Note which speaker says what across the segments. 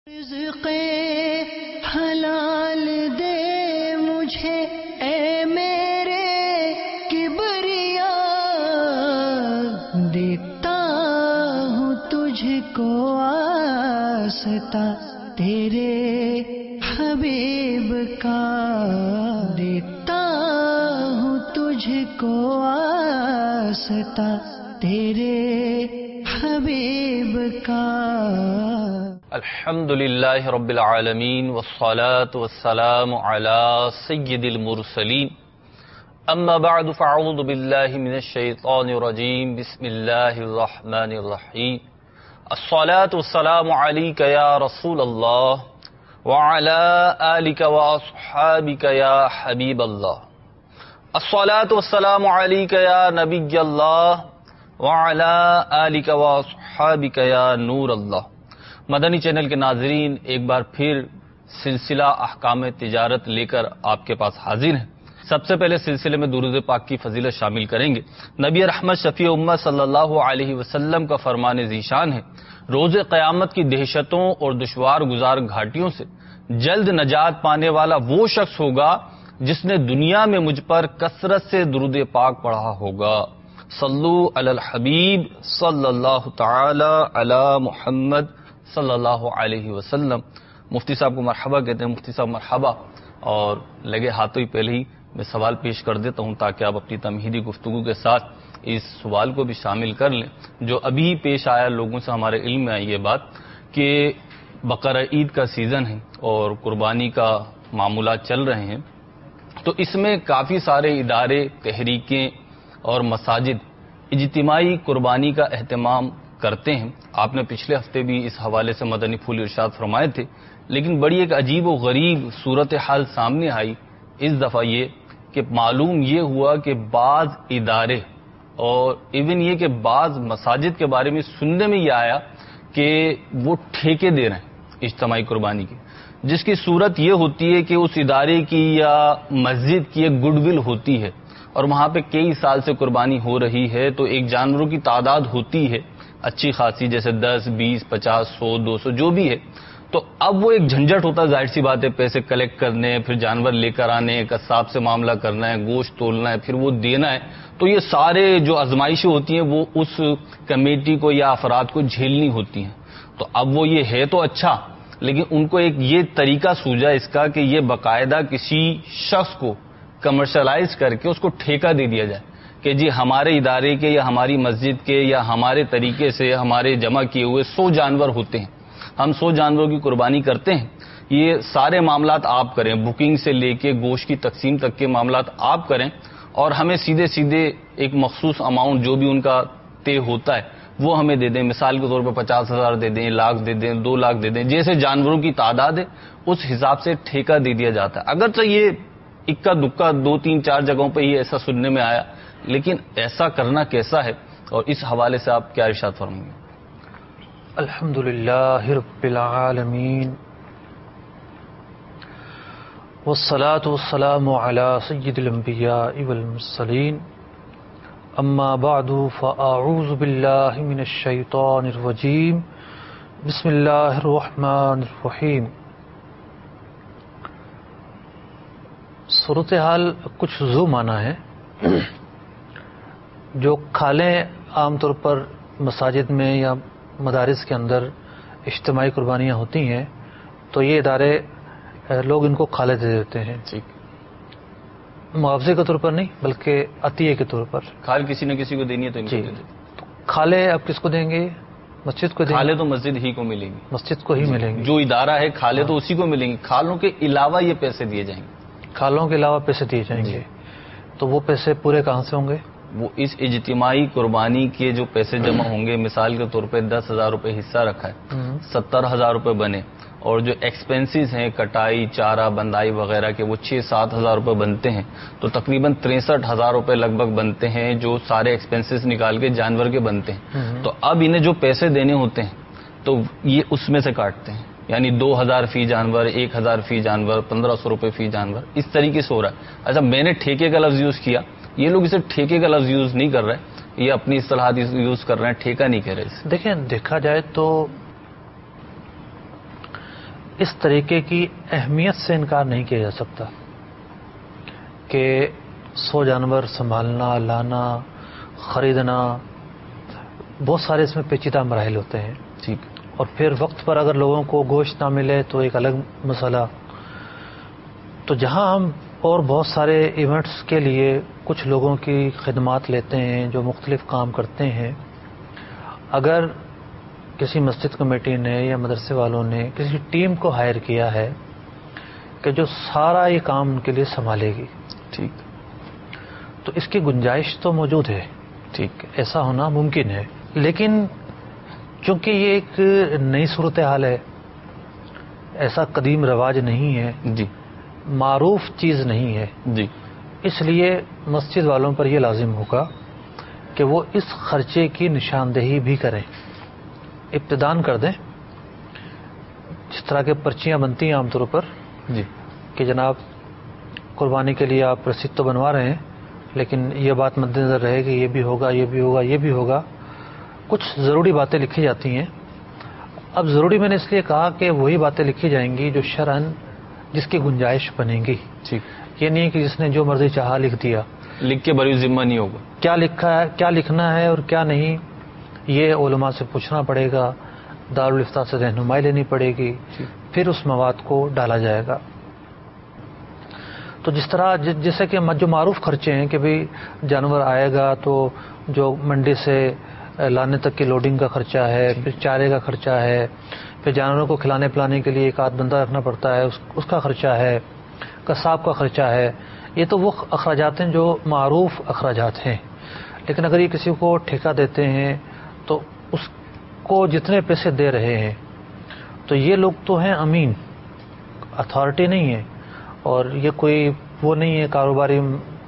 Speaker 1: رزق حلال دے مجھے اے میرے کبریا، دیکھتا ہوں تجھ کو واسطہ تیرے حبیب کا، دیکھتا ہوں تجھ کو واسطہ تیرے حبیب کا۔
Speaker 2: الحمدللہ رب العالمین والصلاة والسلام علی سید المرسلین، اما بعد فاعوذ باللہ من الشیطان الرجیم، بسم اللہ الرحمن الرحیم۔ الصلاة والسلام علیک یا رسول اللہ وعلی آلک واصحابک یا حبیب اللہ۔ الصلاة والسلام علیک یا نبی اللہ وعلی آلک واصحابک یا نور اللہ۔ مدنی چینل کے ناظرین، ایک بار پھر سلسلہ احکام تجارت لے کر آپ کے پاس حاضر ہیں۔ سب سے پہلے سلسلے میں درود پاک کی فضیلت شامل کریں گے۔ نبی رحمت شفیع امت صلی اللہ علیہ وسلم کا فرمان ذیشان ہے، روز قیامت کی دہشتوں اور دشوار گزار گھاٹیوں سے جلد نجات پانے والا وہ شخص ہوگا جس نے دنیا میں مجھ پر کثرت سے درود پاک پڑھا ہوگا۔ صلو علی الحبیب صلی اللہ تعالی علی محمد صلی اللہ علیہ وسلم۔ مفتی صاحب کو مرحبا کہتے ہیں۔ مفتی صاحب مرحبا۔ اور لگے ہاتھوں ہی پہلے ہی میں سوال پیش کر دیتا ہوں تاکہ آپ اپنی تمہیدی گفتگو کے ساتھ اس سوال کو بھی شامل کر لیں جو ابھی پیش آیا، لوگوں سے ہمارے علم میں آئی یہ بات کہ بقرہ عید کا سیزن ہے اور قربانی کا معمولات چل رہے ہیں، تو اس میں کافی سارے ادارے، تحریکیں اور مساجد اجتماعی قربانی کا اہتمام کرتے ہیں۔ آپ نے پچھلے ہفتے بھی اس حوالے سے مدنی پھول ارشاد فرمائے تھے، لیکن بڑی ایک عجیب و غریب صورتحال سامنے آئی اس دفعہ، یہ کہ معلوم یہ ہوا کہ بعض ادارے اور ایون یہ کہ بعض مساجد کے بارے میں سننے میں یہ آیا کہ وہ ٹھیکے دے رہے ہیں اجتماعی قربانی کی، جس کی صورت یہ ہوتی ہے کہ اس ادارے کی یا مسجد کی ایک گڈ ول ہوتی ہے اور وہاں پہ کئی سال سے قربانی ہو رہی ہے، تو ایک جانوروں کی تعداد ہوتی ہے اچھی خاصی، جیسے 10، 20، 50، 100، 200 جو بھی ہے، تو اب وہ ایک جھنجٹ ہوتا ہے، ظاہر سی بات ہے، پیسے کلیکٹ کرنے، پھر جانور لے کر آنے، قصاب سے معاملہ کرنا ہے، گوشت تولنا ہے، پھر وہ دینا ہے، تو یہ سارے جو آزمائشیں ہوتی ہیں وہ اس کمیٹی کو یا افراد کو جھیلنی ہوتی ہیں۔ تو اب وہ یہ ہے تو اچھا، لیکن ان کو ایک یہ طریقہ سوجا اس کا کہ یہ باقاعدہ کسی شخص کو کمرشلائز کر کے اس کو ٹھیکہ دے دیا جائے کہ جی ہمارے ادارے کے یا ہماری مسجد کے یا ہمارے طریقے سے ہمارے جمع کیے ہوئے 100 جانور ہوتے ہیں، ہم 100 جانوروں کی قربانی کرتے ہیں، یہ سارے معاملات آپ کریں، بکنگ سے لے کے گوشت کی تقسیم تک کے معاملات آپ کریں، اور ہمیں سیدھے سیدھے ایک مخصوص اماؤنٹ جو بھی ان کا طے ہوتا ہے وہ ہمیں دے دیں۔ مثال کے طور پر 50,000 دے دیں، 1,00,000 دے دیں، 2,00,000 دے دیں، جیسے جانوروں کی تعداد ہے اس حساب سے ٹھیکہ دے دیا جاتا ہے۔ اگرچہ یہ اکا دکا 2، 3، 4 جگہوں پہ یہ ایسا سننے میں آیا، لیکن ایسا کرنا کیسا ہے، اور اس حوالے سے آپ کیا ارشاد فرمائیں گے؟
Speaker 3: الحمدللہ رب العالمین والصلاة والسلام علی سید الانبیاء والمرسلین، اما بعد فاعوذ باللہ من الشیطان الرجیم، بسم اللہ الرحمن الرحیم۔ صورتحال کچھ زو معنی ہے۔ جو کھالیں عام طور پر مساجد میں یا مدارس کے اندر اجتماعی قربانیاں ہوتی ہیں تو یہ ادارے لوگ ان کو کھالے دے دیتے ہیں، معاوضے کے طور پر نہیں بلکہ عطیے کے طور پر۔
Speaker 2: کھال کسی نہ کسی کو دینی ہے تو ان کو دے دیں۔
Speaker 3: تو کھالے اب کس کو دیں گے؟ مسجد کو دیں گے۔
Speaker 2: کھالے تو مسجد ہی کو ملیں گی،
Speaker 3: مسجد کو ہی ملیں گے۔
Speaker 2: جو ادارہ ہے کھالے تو اسی کو ملیں گے، کھالوں کے علاوہ یہ پیسے دیے جائیں گے،
Speaker 3: کھالوں کے علاوہ پیسے دیے جائیں گے۔ تو وہ پیسے پورے کہاں سے ہوں گے؟
Speaker 2: وہ اس اجتماعی قربانی کے جو پیسے جمع ہوں گے، مثال کے طور پہ 10,000 روپے حصہ رکھا ہے، 70,000 روپے بنے، اور جو ایکسپنسز ہیں کٹائی، چارہ، بندائی وغیرہ کے وہ 6-7 ہزار روپے بنتے ہیں، تو تقریباً 63,000 روپے لگ بھگ بنتے ہیں جو سارے ایکسپنسز نکال کے جانور کے بنتے ہیں۔ تو اب انہیں جو پیسے دینے ہوتے ہیں تو یہ اس میں سے کاٹتے ہیں، یعنی 2,000 فی جانور، 1,000 فی جانور، 1,500 روپے فی جانور، اس طریقے سے ہو رہا ہے۔ اچھا، میں نے ٹھیکے کا لفظ یوز کیا، یہ لوگ اسے ٹھیکے کا لفظ یوز نہیں کر رہے، یہ اپنی اصطلاحات یوز کر رہے ہیں، ٹھیکہ نہیں کہہ رہے اسے۔
Speaker 3: دیکھیں، دیکھا جائے تو اس طریقے کی اہمیت سے انکار نہیں کیا جا سکتا کہ 100 جانور سنبھالنا، لانا، خریدنا، بہت سارے اس میں پیچیدہ مراحل ہوتے ہیں.
Speaker 2: ٹھیک.
Speaker 3: اور پھر وقت پر اگر لوگوں کو گوشت نہ ملے تو ایک الگ مسئلہ. تو جہاں ہم اور بہت سارے ایونٹس کے لیے کچھ لوگوں کی خدمات لیتے ہیں جو مختلف کام کرتے ہیں، اگر کسی مسجد کمیٹی نے یا مدرسے والوں نے کسی ٹیم کو ہائر کیا ہے کہ جو سارا یہ کام ان کے لیے سنبھالے گی،
Speaker 2: ٹھیک،
Speaker 3: تو اس کی گنجائش تو موجود ہے.
Speaker 2: ٹھیک.
Speaker 3: ایسا ہونا ممکن ہے. لیکن چونکہ یہ ایک نئی صورتحال ہے، ایسا قدیم رواج نہیں ہے،
Speaker 2: جی،
Speaker 3: معروف چیز نہیں ہے،
Speaker 2: جی،
Speaker 3: اس لیے مسجد والوں پر یہ لازم ہوگا کہ وہ اس خرچے کی نشاندہی بھی کریں، ابتدان کر دیں. جس طرح کے پرچیاں بنتی ہیں عام طور پر
Speaker 2: جی،
Speaker 3: کہ جناب قربانی کے لیے آپ رسید تو بنوا رہے ہیں، لیکن یہ بات مد نظر رہے کہ یہ بھی ہوگا، یہ بھی ہوگا، یہ بھی ہوگا. کچھ ضروری باتیں لکھی جاتی ہیں. اب ضروری میں نے اس لیے کہا کہ وہی باتیں لکھی جائیں گی جو شرعاً جس کی گنجائش بنے گی.
Speaker 2: ٹھیک.
Speaker 3: یہ نہیں کہ جس نے جو مرضی چاہا لکھ دیا.
Speaker 2: لکھ کے بری ذمہ نہیں ہوگا.
Speaker 3: کیا لکھا ہے، کیا لکھنا ہے اور کیا نہیں، یہ علماء سے پوچھنا پڑے گا، دارالفتاء سے رہنمائی لینی پڑے گی، پھر اس مواد کو ڈالا جائے گا. تو جس طرح جیسے کہ جو معروف خرچے ہیں کہ بھئی جانور آئے گا تو جو منڈی سے لانے تک کی لوڈنگ کا خرچہ ہے، پھر چارے کا خرچہ ہے، پھر جانوروں کو کھلانے پلانے کے لیے ایک آدھ بندہ رکھنا پڑتا ہے، اس کا خرچہ ہے، قصاب کا خرچہ ہے. یہ تو وہ اخراجات ہیں جو معروف اخراجات ہیں. لیکن اگر یہ کسی کو ٹھیکہ دیتے ہیں تو اس کو جتنے پیسے دے رہے ہیں تو یہ لوگ تو ہیں امین، اتھارٹی نہیں ہے، اور یہ کوئی وہ نہیں ہے کاروباری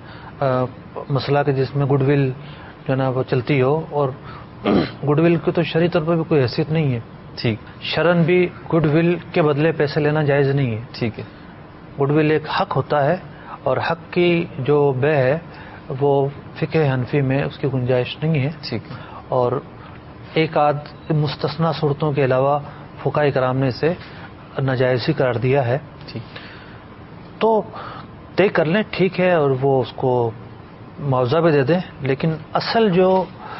Speaker 3: مسئلہ کہ جس میں گڈ ول جو ہے نا وہ چلتی ہو، اور گڈ ول کی تو شرعی طور پر بھی کوئی حیثیت نہیں ہے.
Speaker 2: ٹھیک.
Speaker 3: شرعاً بھی گڈ ول کے بدلے پیسے لینا جائز نہیں ہے.
Speaker 2: ٹھیک ہے.
Speaker 3: گڈ ول ایک حق ہوتا ہے، اور حق کی جو بے ہے وہ فقہ حنفی میں اس کی گنجائش نہیں ہے.
Speaker 2: ٹھیک.
Speaker 3: اور ایک آدھ مستثنا صورتوں کے علاوہ فقہاء کرام نے اسے ناجائز ہی قرار دیا ہے.
Speaker 2: ٹھیک.
Speaker 3: تو طے کر لیں، ٹھیک ہے، اور وہ اس کو معاوضہ بھی دے دیں. لیکن اصل جو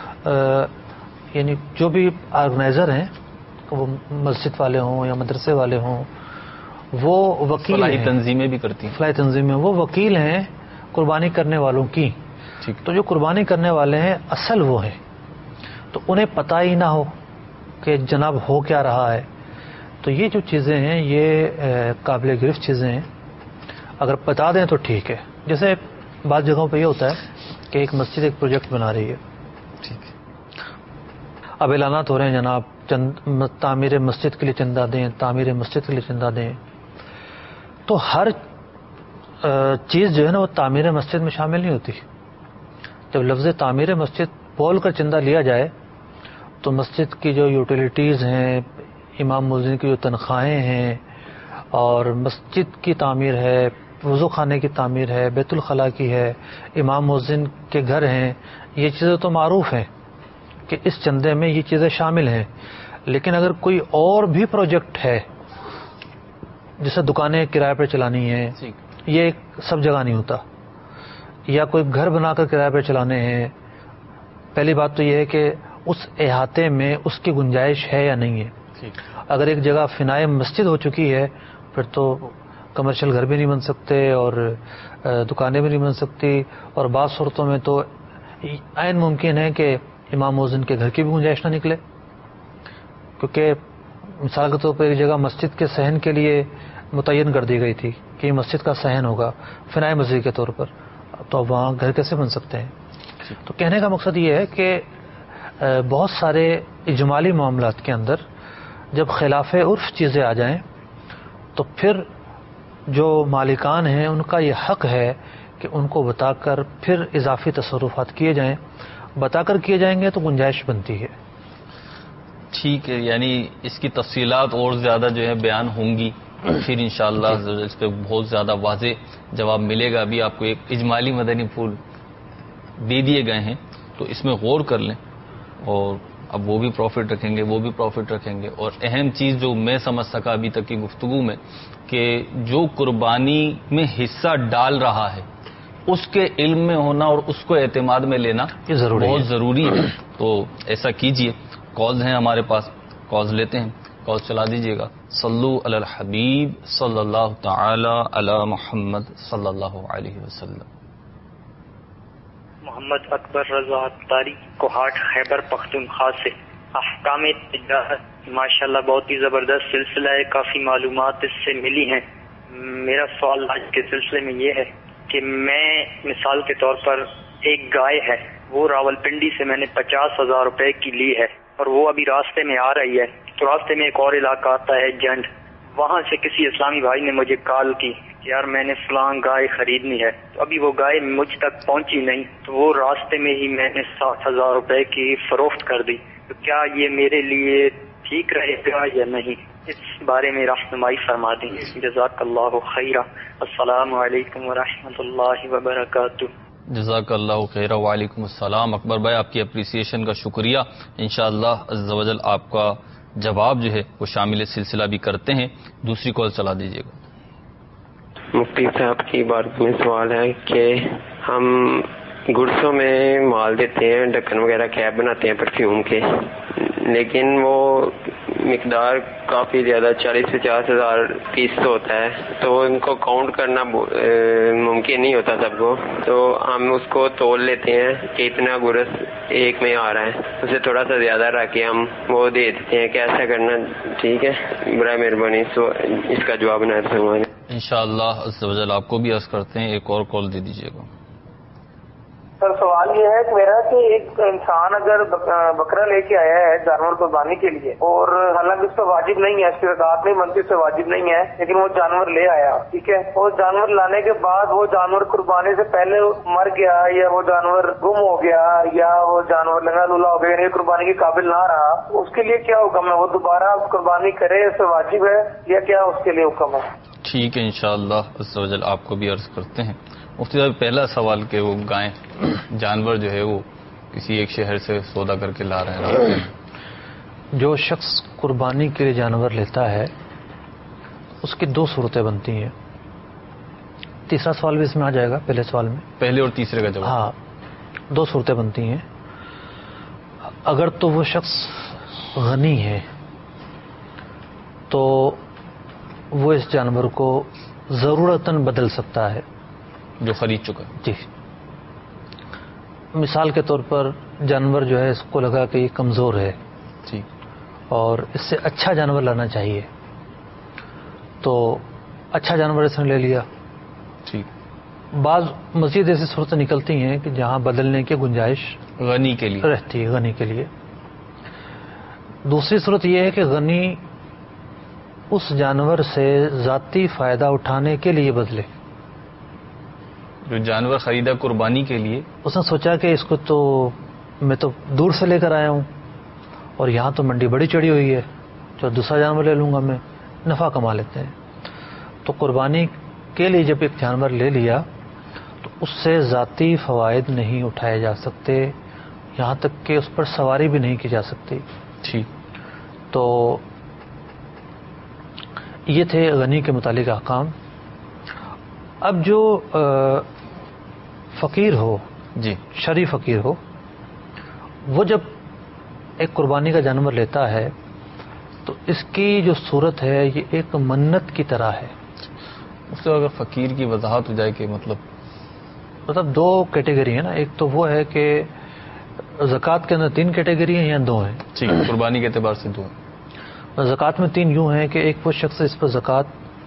Speaker 3: یعنی جو بھی آرگنائزر ہیں، وہ مسجد والے ہوں یا مدرسے والے ہوں، وہ وکیل
Speaker 2: فلاحی
Speaker 3: ہیں،
Speaker 2: تنظیمیں بھی کرتی ہیں.
Speaker 3: فلاحی تنظیمیں وہ وکیل ہیں قربانی کرنے والوں کی.
Speaker 2: ٹھیک.
Speaker 3: تو جو قربانی کرنے والے ہیں اصل وہ ہیں، تو انہیں پتہ ہی نہ ہو کہ جناب ہو کیا رہا ہے. تو یہ جو چیزیں ہیں یہ قابل گرفت چیزیں ہیں. اگر بتا دیں تو ٹھیک ہے. جیسے بعض جگہوں پہ یہ ہوتا ہے کہ ایک مسجد ایک پروجیکٹ بنا رہی ہے،
Speaker 2: ٹھیک ہے،
Speaker 3: اب اعلانات ہو رہے ہیں جناب تعمیر مسجد کے لیے چندہ دیں، تعمیر مسجد کے لیے چندہ دیں. تو ہر چیز جو ہے نا وہ تعمیر مسجد میں شامل نہیں ہوتی. جب لفظ تعمیر مسجد بول کر چندہ لیا جائے تو مسجد کی جو یوٹیلیٹیز ہیں، امام مؤذن کی جو تنخواہیں ہیں، اور مسجد کی تعمیر ہے، وضو خانے کی تعمیر ہے، بیت الخلاء کی ہے، امام مؤذن کے گھر ہیں، یہ چیزیں تو معروف ہیں کہ اس چندے میں یہ چیزیں شامل ہیں. لیکن اگر کوئی اور بھی پروجیکٹ ہے، جیسے دکانیں کرائے پر چلانی ہیں، یہ سب جگہ نہیں ہوتا، یا کوئی گھر بنا کر کرائے پر چلانے ہیں، پہلی بات تو یہ ہے کہ اس احاطے میں اس کی گنجائش ہے یا نہیں ہے. اگر ایک جگہ فنائے مسجد ہو چکی ہے پھر تو کمرشل گھر بھی نہیں بن سکتے اور دکانیں بھی نہیں بن سکتی، اور بعض صورتوں میں تو عین ممکن ہے کہ امام مؤذن کے گھر کی بھی گنجائش نہ نکلے، کیونکہ مثال کے طور پر ایک جگہ مسجد کے صحن کے لیے متعین کر دی گئی تھی کہ یہ مسجد کا صحن ہوگا فنائے مسجد کے طور پر، تو اب وہاں گھر کیسے بن سکتے ہیں. تو کہنے کا مقصد یہ ہے کہ بہت سارے اجمالی معاملات کے اندر جب خلاف عرف چیزیں آ جائیں تو پھر جو مالکان ہیں ان کا یہ حق ہے کہ ان کو بتا کر پھر اضافی تصرفات کیے جائیں. بتا کر کیے جائیں گے تو گنجائش بنتی ہے.
Speaker 2: ٹھیک ہے، یعنی اس کی تفصیلات اور زیادہ جو ہے بیان ہوں گی، پھر انشاءاللہ اس پہ بہت زیادہ واضح جواب ملے گا. ابھی آپ کو ایک اجمالی مدنی پھول دے دیے گئے ہیں تو اس میں غور کر لیں اور اب وہ بھی پروفٹ رکھیں گے، وہ بھی پروفٹ رکھیں گے. اور اہم چیز جو میں سمجھ سکا ابھی تک کی گفتگو میں کہ جو قربانی میں حصہ ڈال رہا ہے اس کے علم میں ہونا اور اس کو اعتماد میں لینا
Speaker 3: یہ
Speaker 2: بہت ضروری ہے. تو ایسا کیجئے. کالز ہیں ہمارے پاس، کالز لیتے ہیں. کال چلا دیجیے گا. صلو علی الحبیب صلی اللہ تعالی علی محمد صلی اللہ علیہ وسلم.
Speaker 4: محمد اکبر رضا تاری کوہاٹ خیبر پختونخوا سے. احکام تجارت ماشاءاللہ بہت ہی زبردست سلسلہ ہے، کافی معلومات اس سے ملی ہیں. میرا سوال آج کے سلسلے میں یہ ہے کہ میں مثال کے طور پر ایک گائے ہے، وہ راولپنڈی سے میں نے 50,000 روپے کی لی ہے اور وہ ابھی راستے میں آ رہی ہے. تو راستے میں ایک اور علاقہ آتا ہے جنڈ، وہاں سے کسی اسلامی بھائی نے مجھے کال کی کہ یار میں نے فلاں گائے خریدنی ہے. تو ابھی وہ گائے مجھ تک پہنچی نہیں، تو وہ راستے میں ہی میں نے 60,000 روپے کی فروخت کر دی. تو کیا یہ میرے لیے ٹھیک رہے گا یا نہیں؟ اس بارے میں رہنمائی فرما دیں. جزاک اللہ خیرہ. السلام علیکم ورحمۃ اللہ وبرکاتہ.
Speaker 2: جزاک اللہ خیر. وعلیکم السلام. اکبر بھائی آپ کی اپریسیشن کا شکریہ. انشاءاللہ عز و جل آپ کا جواب جو ہے وہ شامل سلسلہ بھی کرتے ہیں. دوسری کال چلا دیجیے گا.
Speaker 5: مفتی صاحب کی بات میں سوال ہے کہ ہم گڑسوں میں مال دیتے ہیں، ڈھکن وغیرہ کیپ بناتے ہیں پرفیوم کے، لیکن وہ مقدار کافی زیادہ 40-50 ہزار پیس تو ہوتا ہے، تو ان کو کاؤنٹ کرنا ممکن نہیں ہوتا سب کو. تو ہم اس کو تول لیتے ہیں کہ اتنا گرس ایک میں آ رہا ہے، اسے تھوڑا سا زیادہ رکھ کے ہم وہ دے دیتے ہیں. کیسا کرنا ٹھیک ہے؟ برائے مہربانی اس کا جواب نہ فرمائیں.
Speaker 2: انشاءاللہ عز و جل آپ کو بھی عرض کرتے ہیں. ایک اور کال دے دیجیے گا.
Speaker 6: سر سوال یہ ہے کہ میرا کہ ایک انسان اگر بکرا لے کے آیا ہے جانور قربانی کے لیے، اور حالانکہ اس پہ واجب نہیں ہے، اس کی زکات نہیں بنتی، اس سے واجب نہیں ہے، لیکن وہ جانور لے آیا، ٹھیک ہے، اور جانور لانے کے بعد وہ جانور قربانی سے پہلے مر گیا یا وہ جانور گم ہو گیا یا وہ جانور لنگا لولا ہو گیا، یعنی قربانی کے قابل نہ رہا، اس کے لیے کیا حکم ہے؟ وہ دوبارہ قربانی کرے، اس سے واجب ہے یا کیا اس کے لیے حکم ہے؟
Speaker 2: ٹھیک ہے انشاءاللہ عز و جل آپ کو بھی عرض کرتے ہیں. مفتی صاحب پہلا سوال کہ وہ گائیں جانور جو ہے وہ کسی ایک شہر سے سودا کر کے لا رہے ہیں.
Speaker 3: جو شخص قربانی کے لیے جانور لیتا ہے اس کی دو صورتیں بنتی ہیں. تیسرا سوال بھی اس میں آ جائے گا پہلے سوال میں.
Speaker 2: پہلے اور تیسرے کا جواب.
Speaker 3: ہاں، دو صورتیں بنتی ہیں. اگر تو وہ شخص غنی ہے تو وہ اس جانور کو ضرورتاً بدل سکتا ہے
Speaker 2: جو خرید چکا.
Speaker 3: جی، مثال کے طور پر جانور جو ہے اس کو لگا کہ یہ کمزور ہے
Speaker 2: جی
Speaker 3: اور اس سے اچھا جانور لانا چاہیے، تو اچھا جانور اس نے لے لیا.
Speaker 2: ٹھیک.
Speaker 3: بعض مزید ایسی صورتیں نکلتی ہیں کہ جہاں بدلنے کی گنجائش
Speaker 2: غنی کے لیے
Speaker 3: رہتی ہے، غنی کے لیے. دوسری صورت یہ ہے کہ غنی اس جانور سے ذاتی فائدہ اٹھانے کے لیے بدلے.
Speaker 2: جو جانور خریدا قربانی کے لیے،
Speaker 3: اس نے سوچا کہ اس کو تو میں تو دور سے لے کر آیا ہوں اور یہاں تو منڈی بڑی چڑھی ہوئی ہے، جو دوسرا جانور لے لوں گا میں، نفع کما لیتے ہیں. تو قربانی کے لیے جب ایک جانور لے لیا تو اس سے ذاتی فوائد نہیں اٹھائے جا سکتے، یہاں تک کہ اس پر سواری بھی نہیں کی جا سکتی.
Speaker 2: ٹھیک.
Speaker 3: تو یہ تھے غنی کے متعلق احکام. اب جو فقیر ہو،
Speaker 2: جی
Speaker 3: شرعی فقیر ہو، وہ جب ایک قربانی کا جانور لیتا ہے تو اس کی جو صورت ہے یہ ایک منت کی طرح ہے.
Speaker 2: اس سے اگر فقیر کی وضاحت ہو جائے کہ مطلب
Speaker 3: دو کیٹیگری ہیں نا. ایک تو وہ ہے کہ زکوٰۃ کے اندر تین کیٹیگری ہیں یا دو ہیں؟
Speaker 2: ٹھیک. قربانی کے اعتبار سے دو.
Speaker 3: زکوٰۃ میں تین یوں ہیں کہ ایک وہ شخص اس پر زکوٰۃ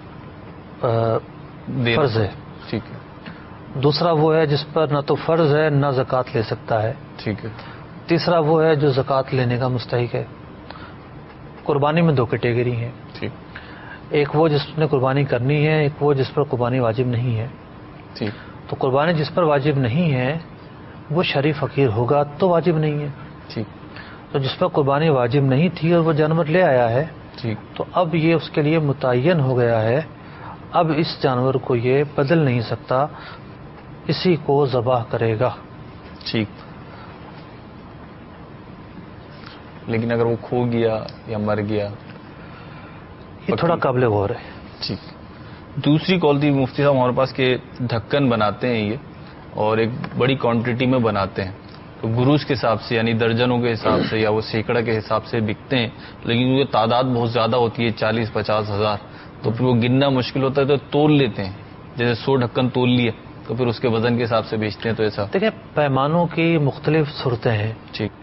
Speaker 3: فرض ہے،
Speaker 2: ٹھیک ہے.
Speaker 3: دوسرا وہ ہے جس پر نہ تو فرض ہے نہ زکوٰۃ لے سکتا ہے،
Speaker 2: ٹھیک ہے.
Speaker 3: تیسرا وہ ہے جو زکوٰۃ لینے کا مستحق ہے. قربانی میں دو کیٹیگری ہیں.
Speaker 2: ٹھیک.
Speaker 3: ایک وہ جس نے قربانی کرنی ہے، ایک وہ جس پر قربانی واجب نہیں ہے.
Speaker 2: ٹھیک.
Speaker 3: تو قربانی جس پر واجب نہیں ہے وہ شرعی فقیر ہوگا تو واجب نہیں ہے.
Speaker 2: ٹھیک.
Speaker 3: تو جس پر قربانی واجب نہیں تھی اور وہ جانور لے آیا ہے،
Speaker 2: ٹھیک،
Speaker 3: تو اب یہ اس کے لیے متعین ہو گیا ہے. اب اس جانور کو یہ بدل نہیں سکتا، اسی کو ذبح کرے گا.
Speaker 2: ٹھیک. لیکن اگر وہ کھو گیا یا مر گیا
Speaker 3: یہ تھوڑا قابل غور ہے.
Speaker 2: ٹھیک. دوسری کال تھی مفتی صاحب ہمارے پاس کہ ڈھکن بناتے ہیں یہ اور ایک بڑی کوانٹٹی میں بناتے ہیں تو گروز کے حساب سے یعنی درجنوں کے حساب سے یا وہ سینکڑا کے حساب سے بکتے ہیں, لیکن یہ تعداد بہت زیادہ ہوتی ہے 40-50 ہزار, تو پھر وہ گننا مشکل ہوتا ہے تو تول لیتے ہیں, جیسے 100 ڈھکن تول لیے تو پھر اس کے وزن کے حساب سے بیچتے ہیں. تو ایسا
Speaker 3: دیکھیں پیمانوں کی مختلف صورتیں ہیں.
Speaker 2: ٹھیک.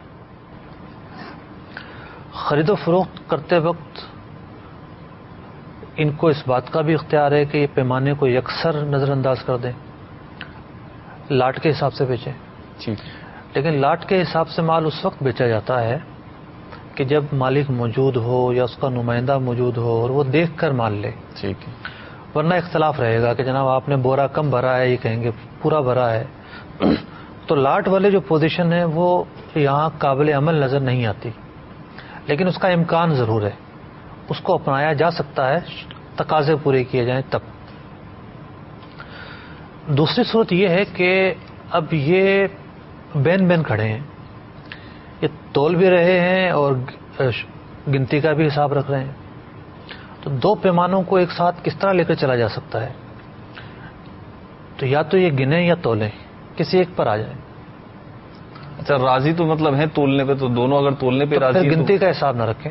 Speaker 3: خرید و فروخت کرتے وقت ان کو اس بات کا بھی اختیار ہے کہ یہ پیمانے کو یکسر نظر انداز کر دیں, لاٹ کے حساب سے بیچیں.
Speaker 2: ٹھیک.
Speaker 3: لیکن لاٹ کے حساب سے مال اس وقت بیچا جاتا ہے کہ جب مالک موجود ہو یا اس کا نمائندہ موجود ہو اور وہ دیکھ کر مال لے.
Speaker 2: ٹھیک ہے.
Speaker 3: ورنہ اختلاف رہے گا کہ جناب آپ نے بورا کم بھرا ہے, یہ کہیں گے پورا بھرا ہے. تو لاٹ والے جو پوزیشن ہے وہ یہاں قابل عمل نظر نہیں آتی, لیکن اس کا امکان ضرور ہے, اس کو اپنایا جا سکتا ہے تقاضے پورے کیے جائیں تب. دوسری صورت یہ ہے کہ اب یہ بین کھڑے ہیں, یہ تول بھی رہے ہیں اور گنتی کا بھی حساب رکھ رہے ہیں, تو دو پیمانوں کو ایک ساتھ کس طرح لے کر چلا جا سکتا ہے؟ تو یا تو یہ گنیں یا تولیں, کسی ایک پر آ جائیں.
Speaker 2: اچھا راضی تو مطلب ہے تولنے پہ, تو دونوں اگر تولنے پہ راضی
Speaker 3: پھر گنتی کا حساب نہ رکھیں,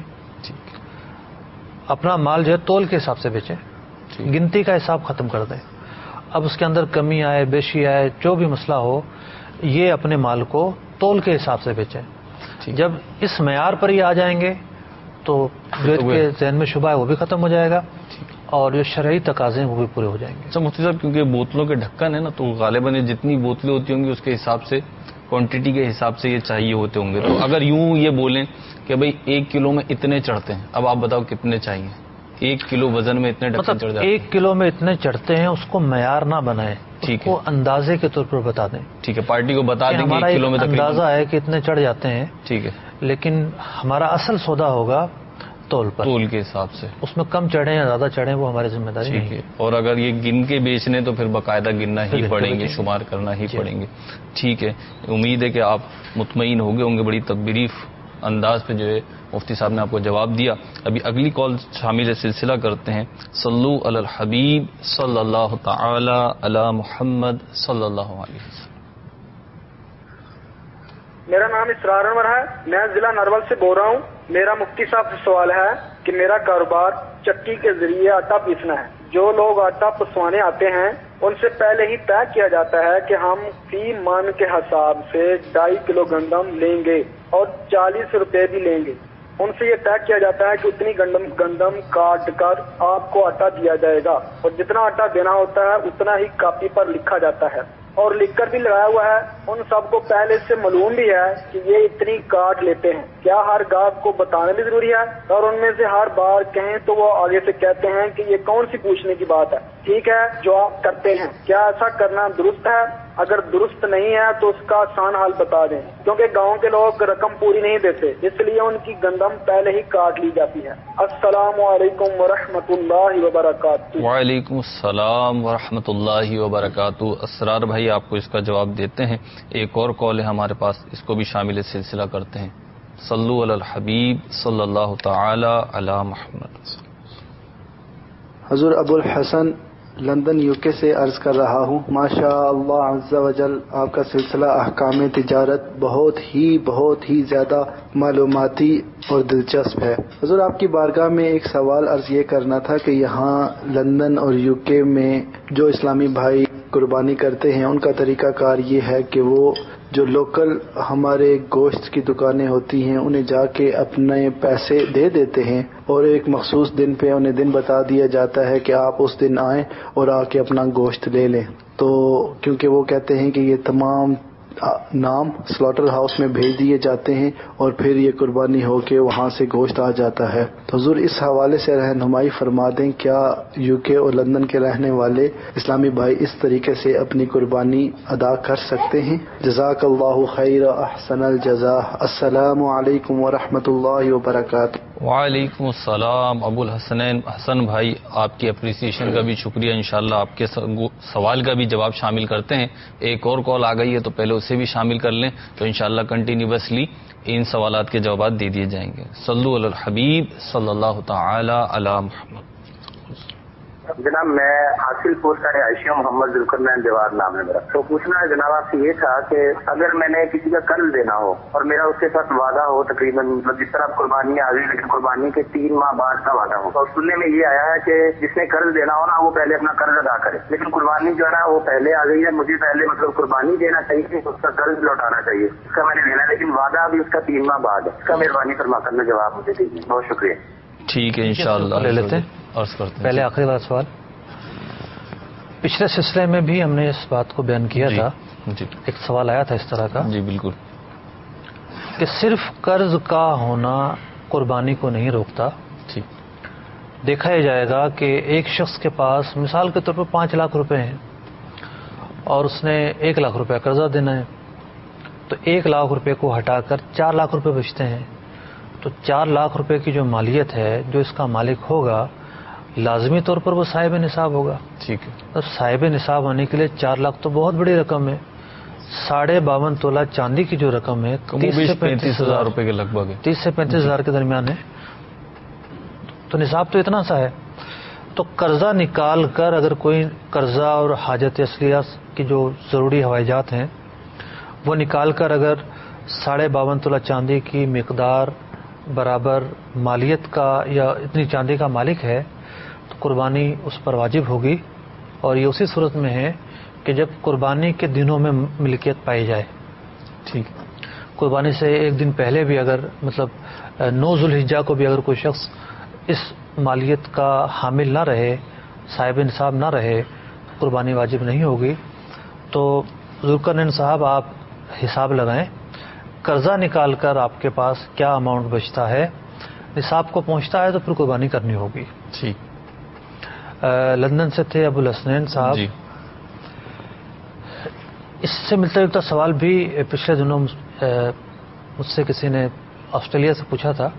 Speaker 3: اپنا مال جو ہے تول کے حساب سے بیچیں, گنتی کا حساب ختم کر دیں. اب اس کے اندر کمی آئے بیشی آئے جو بھی مسئلہ ہو, یہ اپنے مال کو تول کے حساب سے بیچیں. جب اس معیار پر ہی آ جائیں گے تو جو کے ذہن میں شبہ ہے وہ بھی ختم ہو جائے گا اور جو شرعی تقاضے ہیں وہ بھی پورے ہو جائیں گے.
Speaker 2: اچھا مفتی صاحب کیونکہ بوتلوں کے ڈھکن ہے نا, تو غالباً جتنی بوتلیں ہوتی ہوں گی اس کے حساب سے کوانٹٹی کے حساب سے یہ چاہیے ہوتے ہوں گے. تو اگر یوں یہ بولیں کہ بھئی 1 کلو میں اتنے چڑھتے ہیں, اب آپ بتاؤ کتنے چاہیے؟ 1 کلو وزن میں اتنے ڈھکن چڑھ جاتے ہیں.
Speaker 3: 1 کلو میں اتنے چڑھتے ہیں, اس کو معیار نہ بنائیں, اس کو اندازے کے طور پر بتا دیں.
Speaker 2: ٹھیک ہے, پارٹی کو بتا دیں کہ 1 کلو میں
Speaker 3: اندازہ ہے کہ اتنے چڑھ جاتے ہیں.
Speaker 2: ٹھیک ہے,
Speaker 3: لیکن ہمارا اصل سودا ہوگا تول پر,
Speaker 2: تول کے حساب سے.
Speaker 3: اس میں کم چڑھیں یا زیادہ چڑھیں وہ ہماری ذمہ داری نہیں ہے.
Speaker 2: اور اگر یہ گن کے بیچنے تو پھر باقاعدہ گننا ہی پڑیں گے, شمار کرنا ہی پڑیں گے. ٹھیک ہے, امید ہے کہ آپ مطمئن ہو گئے ہوں گے. بڑی بریف انداز پہ جو ہے مفتی صاحب نے آپ کو جواب دیا. ابھی اگلی کال شامل سلسلہ کرتے ہیں. صلو علی الحبیب صلی اللہ تعالی علی محمد صلی اللہ علیہ وسلم.
Speaker 7: میرا نام اسرار انور ہے, میں ضلع نرول سے بول رہا ہوں. میرا مفتی صاحب سے سوال ہے کہ میرا کاروبار چکی کے ذریعے آٹا پیسنا ہے. جو لوگ آٹا پسوانے آتے ہیں ان سے پہلے ہی طے کیا جاتا ہے کہ ہم فی من کے حساب سے 2.5 کلو گندم لیں گے اور 40 روپے بھی لیں گے. ان سے یہ طے کیا جاتا ہے کہ اتنی گندم کاٹ کر آپ کو آٹا دیا جائے گا, اور جتنا آٹا دینا ہوتا ہے اتنا ہی کاپی پر لکھا جاتا ہے اور لکھ کر بھی لگایا ہوا ہے. ان سب کو پہلے سے معلوم بھی ہے کہ یہ اتنی کاٹ لیتے ہیں. کیا ہر گاہک کو بتانا بھی ضروری ہے؟ اور ان میں سے ہر بار کہیں تو وہ آگے سے کہتے ہیں کہ یہ کون سی پوچھنے کی بات ہے. ٹھیک ہے جو آپ کرتے ہیں, کیا ایسا کرنا درست ہے؟ اگر درست نہیں ہے تو اس کا آسان حل بتا دیں, کیونکہ گاؤں کے لوگ رقم پوری نہیں دیتے, اس لیے ان کی گندم پہلے ہی کاٹ لی جاتی ہے. السلام علیکم ورحمۃ اللہ وبرکاتہ.
Speaker 2: وعلیکم السلام ورحمۃ اللہ وبرکاتہ. اسرار بھائی آپ کو اس کا جواب دیتے ہیں. ایک اور کال ہے ہمارے پاس, اس کو بھی شامل سلسلہ کرتے ہیں. صلو علی الحبیب صلی اللہ تعالی علی محمد.
Speaker 8: حضور ابو الحسن لندن UK سے عرض کر رہا ہوں. ماشاء اللہ عز و جل آپ کا سلسلہ احکام تجارت بہت ہی زیادہ معلوماتی اور دلچسپ ہے. حضور آپ کی بارگاہ میں ایک سوال عرض یہ کرنا تھا کہ یہاں لندن اور UK میں جو اسلامی بھائی قربانی کرتے ہیں ان کا طریقہ کار یہ ہے کہ وہ جو لوکل ہمارے گوشت کی دکانیں ہوتی ہیں انہیں جا کے اپنے پیسے دے دیتے ہیں اور ایک مخصوص دن پہ انہیں دن بتا دیا جاتا ہے کہ آپ اس دن آئیں اور آ کے اپنا گوشت لے لیں. تو کیونکہ وہ کہتے ہیں کہ یہ تمام نام سلاٹر ہاؤس میں بھیج دیے جاتے ہیں اور پھر یہ قربانی ہو کے وہاں سے گوشت آ جاتا ہے. تو حضور اس حوالے سے رہنمائی فرما دیں, کیا UK اور لندن کے رہنے والے اسلامی بھائی اس طریقے سے اپنی قربانی ادا کر سکتے ہیں؟ جزاک اللہ خیر احسن الجزاء. السلام علیکم ورحمۃ اللہ وبرکاتہ.
Speaker 2: وعلیکم السلام. ابو الحسنین حسن بھائی آپ کی اپریسیشن کا بھی شکریہ. انشاءاللہ آپ کے سوال کا بھی جواب شامل کرتے ہیں. ایک اور کال آ گئی ہے تو پہلے اسے بھی شامل کر لیں تو انشاءاللہ کنٹینیوسلی ان سوالات کے جوابات دے دیے جائیں گے. صلو علی الحبیب صلی اللہ تعالی علی محمد.
Speaker 9: جناب میں حاصل پور کا رہائشی ہوں, محمد ذوالقرنین دیوار نام ہے میرا. تو پوچھنا ہے جناب آپ سے یہ تھا کہ اگر میں نے کسی کا قرض دینا ہو اور میرا اس کے ساتھ وعدہ ہو تقریباً مطلب جس طرح قربانی آ گئی لیکن قربانی کے 3 ماہ بعد کا وعدہ ہو, اور سننے میں یہ آیا ہے کہ جس نے قرض دینا ہو نا وہ پہلے اپنا قرض ادا کرے, لیکن قربانی جو ہے نا وہ پہلے آ گئی ہے, مجھے پہلے مطلب قربانی دینا چاہیے, اس کا قرض لوٹانا چاہیے, اس کا میں نے دینا, لیکن وعدہ ابھی اس کا 3 ماہ بعد ہے. اس کا مہربانی فرما کر میں جواب مجھے دیجیے. بہت شکریہ.
Speaker 2: ٹھیک ہے انشاءاللہ
Speaker 3: لے لیتے ہیں.
Speaker 2: عرض کرتے ہیں
Speaker 3: پہلے آخری والا سوال. پچھلے سلسلے میں بھی ہم نے اس بات کو بیان کیا تھا.
Speaker 2: جی
Speaker 3: ایک سوال آیا تھا اس طرح کا.
Speaker 2: جی بالکل.
Speaker 3: کہ صرف قرض کا ہونا قربانی کو نہیں روکتا.
Speaker 2: ٹھیک.
Speaker 3: دیکھا یہ جائے گا کہ ایک شخص کے پاس مثال کے طور پر 5 لاکھ روپے ہیں اور اس نے 1 لاکھ روپے قرضہ دینا ہے, تو 1 لاکھ روپے کو ہٹا کر 4 لاکھ روپے بچتے ہیں. تو 4 لاکھ روپے کی جو مالیت ہے جو اس کا مالک ہوگا لازمی طور پر وہ صاحب نصاب ہوگا.
Speaker 2: ٹھیک ہے.
Speaker 3: اب صاحب نصاب ہونے کے لیے 4 لاکھ تو بہت بڑی رقم ہے. 52.5 تولہ چاندی کی جو رقم ہے 30 سے 35 ہزار
Speaker 2: روپے کے لگ بھگ ہے,
Speaker 3: 30 سے 35 ہزار کے درمیان ہے. تو نصاب تو اتنا سا ہے. تو قرضہ نکال کر اگر کوئی قرضہ اور حاجت اصلیہ کی جو ضروری حوائجات ہیں وہ نکال کر اگر 52.5 تولہ چاندی کی مقدار برابر مالیت کا یا اتنی چاندی کا مالک ہے تو قربانی اس پر واجب ہوگی. اور یہ اسی صورت میں ہے کہ جب قربانی کے دنوں میں ملکیت پائی جائے.
Speaker 2: ٹھیک.
Speaker 3: قربانی سے ایک دن پہلے بھی اگر مطلب 9 ذوالحجہ کو بھی اگر کوئی شخص اس مالیت کا حامل نہ رہے, صاحب نصاب نہ رہے, قربانی واجب نہیں ہوگی. تو ذوالقرنین صاحب آپ حساب لگائیں, قرضہ نکال کر آپ کے پاس کیا اماؤنٹ بچتا ہے, نصاب کو پہنچتا ہے تو پھر قربانی کرنی ہوگی.
Speaker 2: ٹھیک.
Speaker 3: لندن سے تھے ابو الحسنین صاحب.
Speaker 2: جی.
Speaker 3: اس سے ملتا جلتا سوال بھی پچھلے دنوں مجھ سے کسی نے آسٹریلیا سے پوچھا تھا,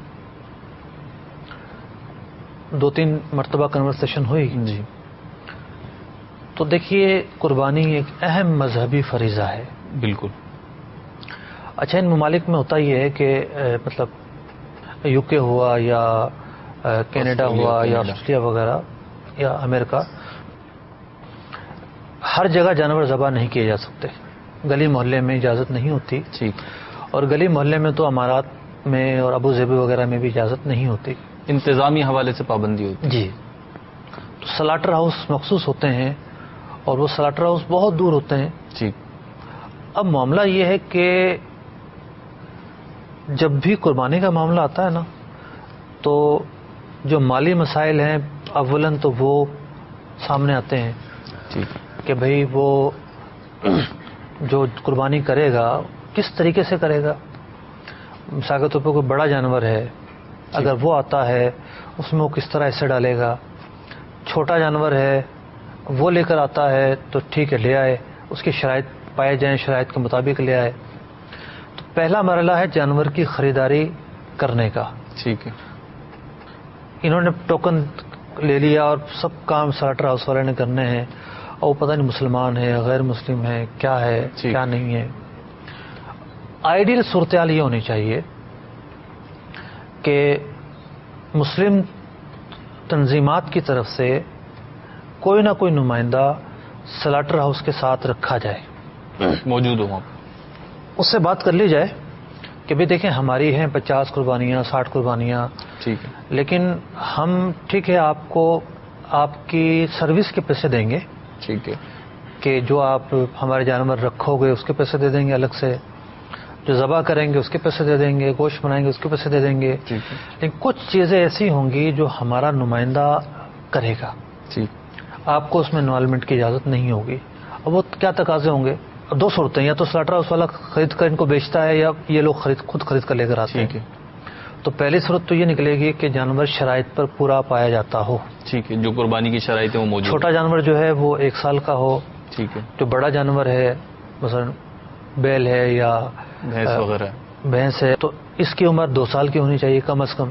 Speaker 3: 2-3 مرتبہ کنورسیشن ہوئی.
Speaker 2: جی.
Speaker 3: تو دیکھیے قربانی ایک اہم مذہبی فریضہ ہے.
Speaker 2: بالکل.
Speaker 3: اچھا, ان ممالک میں ہوتا یہ ہے کہ مطلب یو کے ہوا یا کینیڈا ہوا یا آسٹریلیا وغیرہ یا امریکہ, ہر جگہ جانور ذبح نہیں کیے جا سکتے. گلی محلے میں اجازت نہیں ہوتی.
Speaker 2: ٹھیک.
Speaker 3: اور گلی محلے میں تو امارات میں اور ابو ظبی وغیرہ میں بھی اجازت نہیں ہوتی.
Speaker 2: انتظامی حوالے سے پابندی ہوتی.
Speaker 3: جی. تو سلاٹر ہاؤس مخصوص ہوتے ہیں اور وہ سلاٹر ہاؤس بہت دور ہوتے ہیں.
Speaker 2: ٹھیک.
Speaker 3: اب معاملہ یہ ہے کہ جب بھی قربانی کا معاملہ آتا ہے نا تو جو مالی مسائل ہیں اولاً تو وہ سامنے آتے ہیں.
Speaker 2: ٹھیک.
Speaker 3: کہ بھئی وہ جو قربانی کرے گا کس طریقے سے کرے گا. مثال کے طور پر کوئی بڑا جانور ہے, اگر وہ آتا ہے اس میں وہ کس طرح حصہ ڈالے گا. چھوٹا جانور ہے وہ لے کر آتا ہے تو ٹھیک ہے لے آئے, اس کی شرائط پائے جائیں, شرائط کے مطابق لے آئے. تو پہلا مرحلہ ہے جانور کی خریداری کرنے کا.
Speaker 2: ٹھیک ہے.
Speaker 3: انہوں نے ٹوکن لے لیا اور سب کام سلاٹر ہاؤس والے نے کرنے ہیں, اور وہ پتہ نہیں مسلمان ہے غیر مسلم ہے کیا ہے کیا نہیں ہے. آئیڈیل صورتحال یہ ہونی چاہیے کہ مسلم تنظیمات کی طرف سے کوئی نہ کوئی نمائندہ سلاٹر ہاؤس کے ساتھ رکھا جائے,
Speaker 2: موجود ہوں,
Speaker 3: اس سے بات کر لی جائے کہ بھی دیکھیں ہماری ہیں 50 قربانیاں 60 قربانیاں.
Speaker 2: ٹھیک ہے.
Speaker 3: لیکن ہم ٹھیک ہے آپ کو آپ کی سروس کے پیسے دیں گے.
Speaker 2: ٹھیک ہے.
Speaker 3: کہ جو آپ ہمارے جانور رکھو گے اس کے پیسے دے دیں گے الگ سے, جو ذبح کریں گے اس کے پیسے دے دیں گے, گوشت بنائیں گے اس کے پیسے دے دیں گے. لیکن کچھ چیزیں ایسی ہوں گی جو ہمارا نمائندہ کرے گا.
Speaker 2: ٹھیک.
Speaker 3: آپ کو اس میں انوالومنٹ کی اجازت نہیں ہوگی. اب وہ کیا تقاضے ہوں گے؟ 2 صورتیں, یا تو سلاٹر ہاؤس والا خرید کر ان کو بیچتا ہے یا یہ لوگ خود خرید کر لے کر آتے ہیں. تو پہلی صورت تو یہ نکلے گی کہ جانور شرائط پر پورا پایا جاتا ہو.
Speaker 2: ٹھیک ہے. جو قربانی کی شرائط ہے وہ موجود.
Speaker 3: چھوٹا جانور جو ہے وہ 1 سال کا ہو.
Speaker 2: ٹھیک ہے.
Speaker 3: جو بڑا جانور ہے مثلا بیل ہے یا
Speaker 2: بھینس وغیرہ
Speaker 3: بھینس ہے تو اس کی عمر 2 سال کی ہونی چاہیے کم از کم.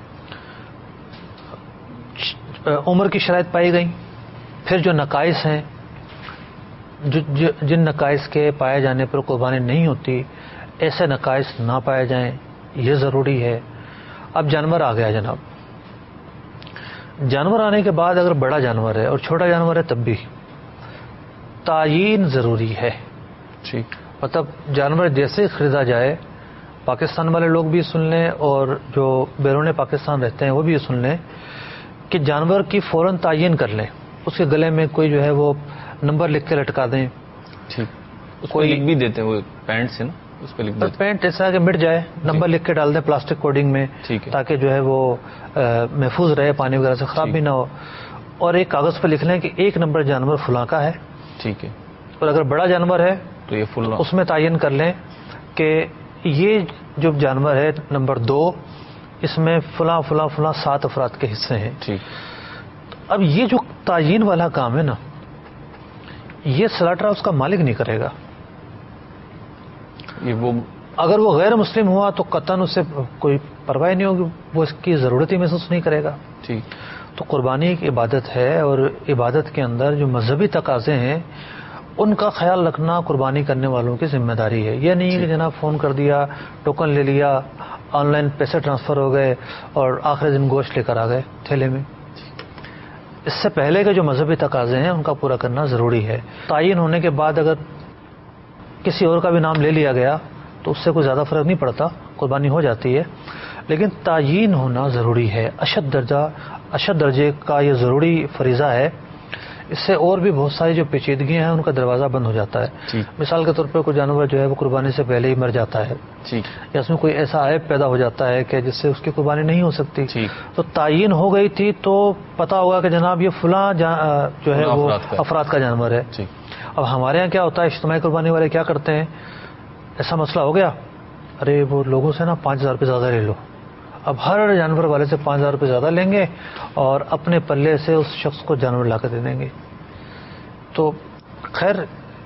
Speaker 3: عمر کی شرائط پائی گئی. پھر جو نقائص ہیں جن نقائص کے پائے جانے پر قربانی نہیں ہوتی, ایسے نقائص نہ پائے جائیں، یہ ضروری ہے. اب جانور آ گیا جناب. جانور آنے کے بعد اگر بڑا جانور ہے اور چھوٹا جانور ہے تب بھی تعیین ضروری ہے.
Speaker 2: ٹھیک.
Speaker 3: مطلب جانور جیسے خریدا جائے، پاکستان والے لوگ بھی سن لیں اور جو بیرون پاکستان رہتے ہیں وہ بھی سن لیں کہ جانور کی فوراً تعین کر لیں. اس کے گلے میں کوئی جو ہے وہ نمبر لکھ کے لٹکا دیں.
Speaker 2: ٹھیک. کوئی لکھ بھی دیتے ہیں وہ پینٹ سے نا، اس پہ لکھ دیتے ہیں.
Speaker 3: پینٹ ایسا کہ مٹ جائے، نمبر لکھ کے ڈال دیں پلاسٹک کوڈنگ میں، تاکہ جو ہے وہ محفوظ رہے، پانی وغیرہ سے خراب بھی نہ ہو. اور ایک کاغذ پہ لکھ لیں کہ 1 نمبر جانور فلاں کا ہے.
Speaker 2: ٹھیک ہے.
Speaker 3: اور اگر بڑا جانور ہے
Speaker 2: تو یہ فلاں،
Speaker 3: اس میں تعین کر لیں کہ یہ جو جانور ہے نمبر 2، اس میں فلاں فلاں فلاں 7 افراد کے حصے ہیں.
Speaker 2: ٹھیک.
Speaker 3: اب یہ جو تعین والا کام ہے نا، یہ سلاٹر ہاؤس کا مالک نہیں کرے گا. اگر وہ غیر مسلم ہوا تو قطعاً اس سے کوئی پرواہ نہیں ہوگی، وہ اس کی ضرورت ہی محسوس نہیں کرے گا.
Speaker 2: ٹھیک.
Speaker 3: تو قربانی ایک عبادت ہے، اور عبادت کے اندر جو مذہبی تقاضے ہیں ان کا خیال رکھنا قربانی کرنے والوں کی ذمہ داری ہے. یہ نہیں ہے کہ جناب فون کر دیا، ٹوکن لے لیا، آن لائن پیسے ٹرانسفر ہو گئے اور آخری دن گوشت لے کر آ گئے تھیلے میں. اس سے پہلے کے جو مذہبی تقاضے ہیں ان کا پورا کرنا ضروری ہے. تعین ہونے کے بعد اگر کسی اور کا بھی نام لے لیا گیا تو اس سے کوئی زیادہ فرق نہیں پڑتا، قربانی ہو جاتی ہے. لیکن تعین ہونا ضروری ہے، اشد درجے کا یہ ضروری فریضہ ہے. اس سے اور بھی بہت ساری جو پیچیدگیاں ہیں ان کا دروازہ بند ہو جاتا ہے. مثال کے طور پر کوئی جانور جو ہے وہ قربانی سے پہلے ہی مر جاتا ہے، یا اس میں کوئی ایسا عیب پیدا ہو جاتا ہے کہ جس سے اس کی قربانی نہیں ہو سکتی. تو تعین ہو گئی تھی تو پتا ہوگا کہ جناب یہ فلاں جو ہے وہ افراد کا جانور ہے. اب ہمارے یہاں کیا ہوتا ہے، اجتماعی قربانی والے کیا کرتے ہیں، ایسا مسئلہ ہو گیا، ارے وہ لوگوں سے نا 5,000 روپے زیادہ لے لو. اب ہر جانور والے سے 5,000 روپے زیادہ لیں گے اور اپنے پلے سے اس شخص کو جانور لا کر دے دیں گے. تو خیر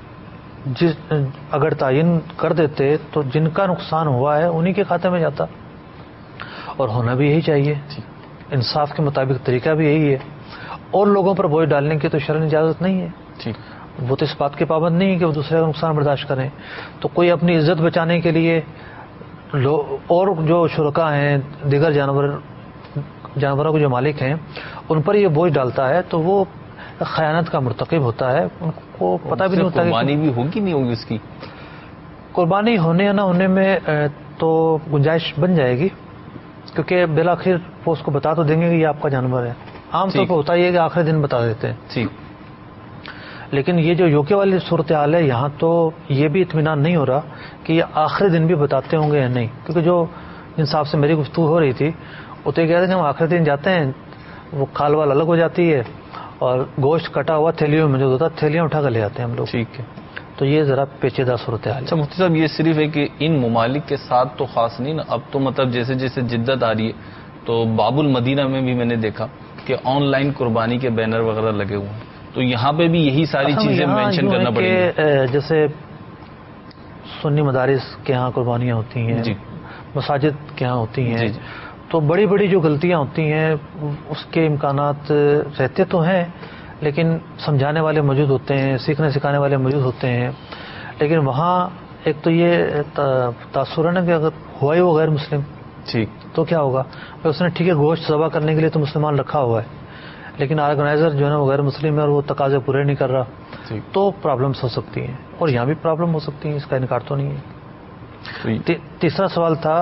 Speaker 3: اگر تعین کر دیتے تو جن کا نقصان ہوا ہے انہی کے کھاتے میں جاتا، اور ہونا بھی یہی چاہیے. انصاف کے مطابق طریقہ بھی یہی ہے. اور لوگوں پر بوجھ ڈالنے کی تو شرعن اجازت نہیں ہے. وہ تو اس بات کے پابند نہیں ہے کہ وہ دوسرے کا نقصان برداشت کریں. تو کوئی اپنی عزت بچانے کے لیے اور جو شرکا ہیں، دیگر جانوروں کے جو مالک ہیں، ان پر یہ بوجھ ڈالتا ہے تو وہ خیانت کا مرتکب ہوتا ہے. ان کو پتہ بھی نہیں ہوتا کہ
Speaker 2: قربانی بھی ہوگی نہیں ہوگی. اس کی
Speaker 3: قربانی ہونے یا نہ ہونے میں تو گنجائش بن جائے گی، کیونکہ بالآخر وہ اس کو بتا تو دیں گے کہ یہ آپ کا جانور ہے. عام طور پر ہوتا یہ کہ آخری دن بتا دیتے ہیں. لیکن یہ جو یوکے والی صورتحال ہے، یہاں تو یہ بھی اطمینان نہیں ہو رہا کہ یہ آخری دن بھی بتاتے ہوں گے یا نہیں. کیونکہ جو انصاف سے میری گفتگو ہو رہی تھی وہ تو یہ کہتے ہیں کہ ہم آخری دن جاتے ہیں، وہ کھال وال الگ ہو جاتی ہے اور گوشت کٹا ہوا تھیلیوں میں جو ہوتا ہے تھیلیاں اٹھا کر لے آتے ہیں ہم لوگ.
Speaker 2: ٹھیک ہے.
Speaker 3: تو یہ ذرا پیچیدہ صورتحال ہے.
Speaker 2: اچھا مفتی صاحب، یہ صرف ہے کہ ان ممالک کے ساتھ تو خاص نہیں نا، اب تو مطلب جیسے جیسے جدت آ رہی ہے تو باب المدینہ میں بھی میں نے دیکھا کہ آن لائن قربانی کے بینر وغیرہ لگے ہوئے ہیں. تو یہاں پہ بھی یہی ساری چیزیں مینشن کرنا پڑیں گی.
Speaker 3: جیسے سنی مدارس کے ہاں قربانیاں ہوتی ہیں، مساجد کے ہاں ہوتی ہیں، تو بڑی بڑی جو غلطیاں ہوتی ہیں اس کے امکانات رہتے تو ہیں، لیکن سمجھانے والے موجود ہوتے ہیں، سیکھنے سکھانے والے موجود ہوتے ہیں. لیکن وہاں ایک تو یہ تاثر ہے نا کہ اگر ہوا ہی وہ غیر مسلم تو کیا ہوگا. اس نے ٹھیک ہے گوشت ذبح کرنے کے لیے تو مسلمان رکھا ہوا ہے، لیکن آرگنائزر جو ہے نا وہ غیر مسلم ہے اور وہ تقاضے پورے نہیں کر رہا، تو پرابلمس ہو سکتی ہیں. اور یہاں بھی پرابلم ہو سکتی ہیں، اس کا انکار تو نہیں ہے. تیسرا سوال تھا